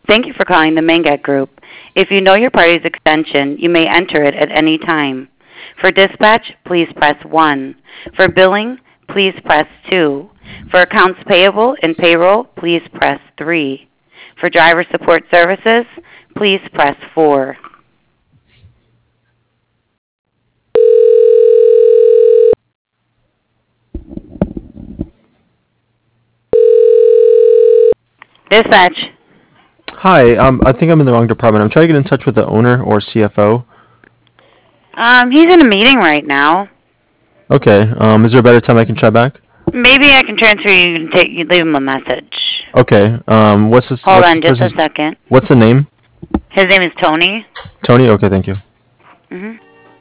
Thank you for calling the Mangat Group. If you know your party's extension, you may enter it at any time. For dispatch, please press 1. For billing, please press 2. For accounts payable and payroll, please press 3. For driver support services, please press 4. Dispatch. Hi, I think I'm in the wrong department. I'm trying to get in touch with the owner or CFO. He's in a meeting right now. Okay, is there a better time I can try back? Maybe I can transfer you and you leave him a message. Okay, what's this? Hold what's on the just a person's, second. What's the name? His name is Tony. Tony? Okay, thank you. Mm-hmm.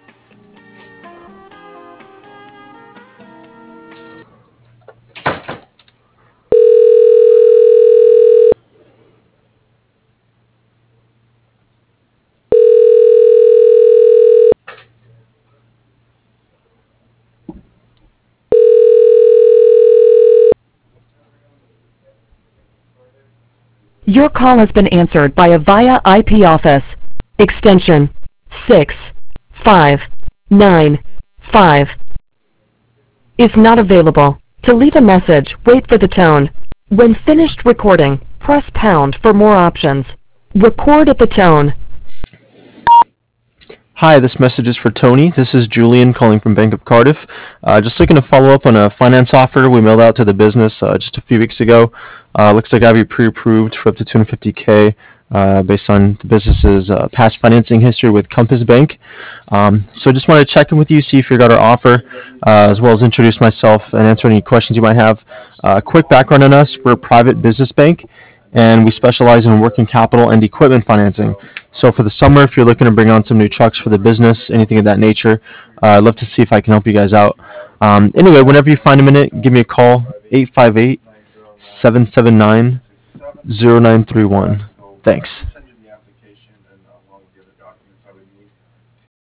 Your call has been answered by Avaya IP office. Extension 6595 is not available. To leave a message, wait for the tone. When finished recording, press pound for more options. Record at the tone. Hi, this message is for Tony. This is Julian calling from Bank of Cardiff. Just looking to follow up on a finance offer we mailed out to the business just a few weeks ago. Looks like I have you pre-approved for up to $250K based on the business's past financing history with Compass Bank. So I just wanted to check in with you, see if you got our offer, as well as introduce myself and answer any questions you might have. Quick background on us: we're a private business bank, and we specialize in working capital and equipment financing. So for the summer, if you're looking to bring on some new trucks for the business, anything of that nature, I'd love to see if I can help you guys out. Anyway, whenever you find a minute, give me a call, 858-779-0931. Thanks.